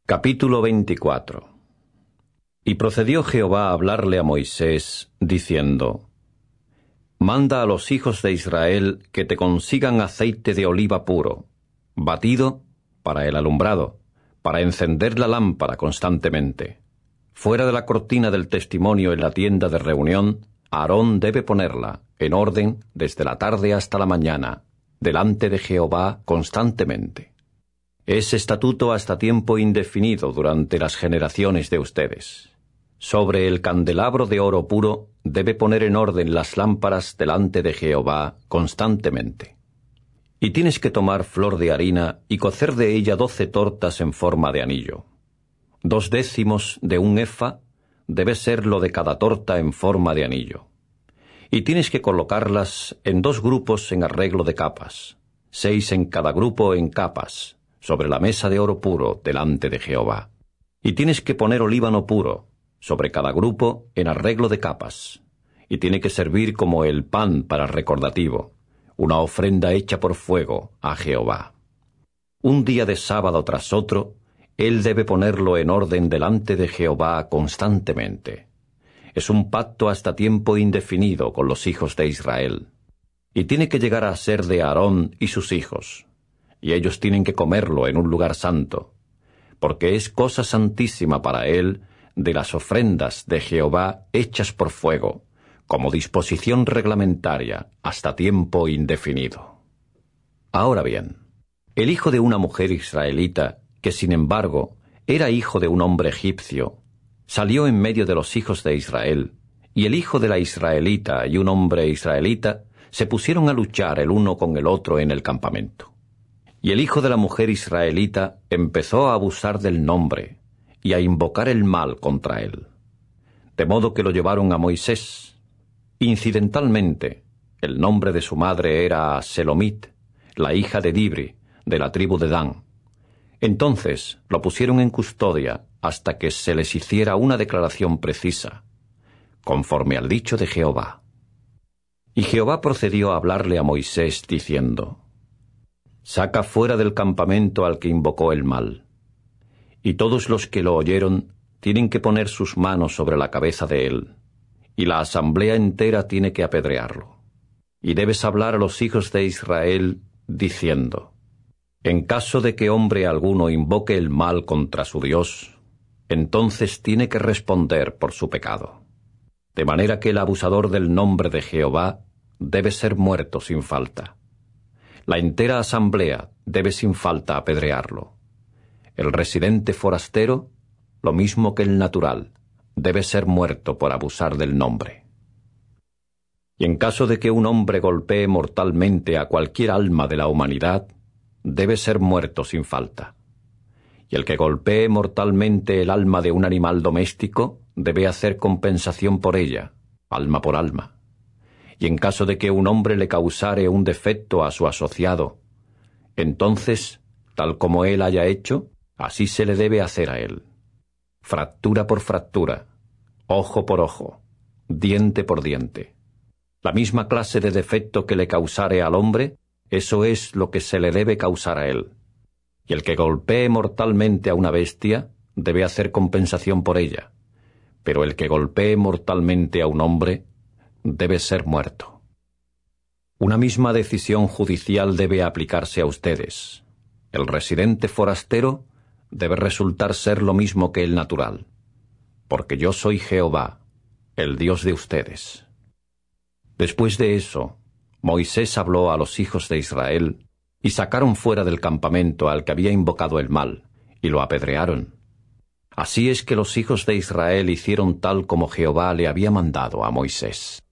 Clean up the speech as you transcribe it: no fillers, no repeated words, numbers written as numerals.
Capítulo 24. Y procedió Jehová a hablarle a Moisés, diciendo: Manda a los hijos de Israel que te consigan aceite de oliva puro, batido para el alumbrado, para encender la lámpara constantemente. Fuera de la cortina del testimonio en la tienda de reunión, Aarón debe ponerla, en orden, desde la tarde hasta la mañana, delante de Jehová constantemente. Es estatuto hasta tiempo indefinido durante las generaciones de ustedes. Sobre el candelabro de oro puro debe poner en orden las lámparas delante de Jehová constantemente. Y tienes que tomar flor de harina y cocer de ella 12 tortas en forma de anillo. 2/10 de un efa debe ser lo de cada torta en forma de anillo. Y tienes que colocarlas en 2 grupos en arreglo de capas, 6 en cada grupo en capas, sobre la mesa de oro puro delante de Jehová. Y tienes que poner olíbano puro sobre cada grupo en arreglo de capas, y tiene que servir como el pan para recordativo, una ofrenda hecha por fuego a Jehová. Un día de sábado tras otro, él debe ponerlo en orden delante de Jehová constantemente. Es un pacto hasta tiempo indefinido con los hijos de Israel, y tiene que llegar a ser de Aarón y sus hijos, y ellos tienen que comerlo en un lugar santo, porque es cosa santísima para él de las ofrendas de Jehová hechas por fuego, como disposición reglamentaria hasta tiempo indefinido. Ahora bien, el hijo de una mujer israelita, que sin embargo era hijo de un hombre egipcio, salió en medio de los hijos de Israel, y el hijo de la israelita y un hombre israelita se pusieron a luchar el uno con el otro en el campamento. Y el hijo de la mujer israelita empezó a abusar del nombre y a invocar el mal contra él. De modo que lo llevaron a Moisés. Incidentalmente, el nombre de su madre era Selomit, la hija de Dibri, de la tribu de Dan. Entonces lo pusieron en custodia hasta que se les hiciera una declaración precisa, conforme al dicho de Jehová. Y Jehová procedió a hablarle a Moisés, diciendo: Saca fuera del campamento al que invocó el mal. Y todos los que lo oyeron tienen que poner sus manos sobre la cabeza de él, y la asamblea entera tiene que apedrearlo. Y debes hablar a los hijos de Israel, diciendo: En caso de que hombre alguno invoque el mal contra su Dios, entonces tiene que responder por su pecado. De manera que el abusador del nombre de Jehová debe ser muerto sin falta. La entera asamblea debe sin falta apedrearlo. El residente forastero, lo mismo que el natural, debe ser muerto por abusar del nombre. Y en caso de que un hombre golpee mortalmente a cualquier alma de la humanidad, debe ser muerto sin falta. Y el que golpee mortalmente el alma de un animal doméstico debe hacer compensación por ella, alma por alma. Y en caso de que un hombre le causare un defecto a su asociado, entonces, tal como él haya hecho, así se le debe hacer a él. Fractura por fractura, ojo por ojo, diente por diente. La misma clase de defecto que le causare al hombre, eso es lo que se le debe causar a él. Y el que golpee mortalmente a una bestia, debe hacer compensación por ella. Pero el que golpee mortalmente a un hombre, debe ser muerto. Una misma decisión judicial debe aplicarse a ustedes. El residente forastero debe resultar ser lo mismo que el natural, porque yo soy Jehová, el Dios de ustedes. Después de eso, Moisés habló a los hijos de Israel, y sacaron fuera del campamento al que había invocado el mal, y lo apedrearon. Así es que los hijos de Israel hicieron tal como Jehová le había mandado a Moisés.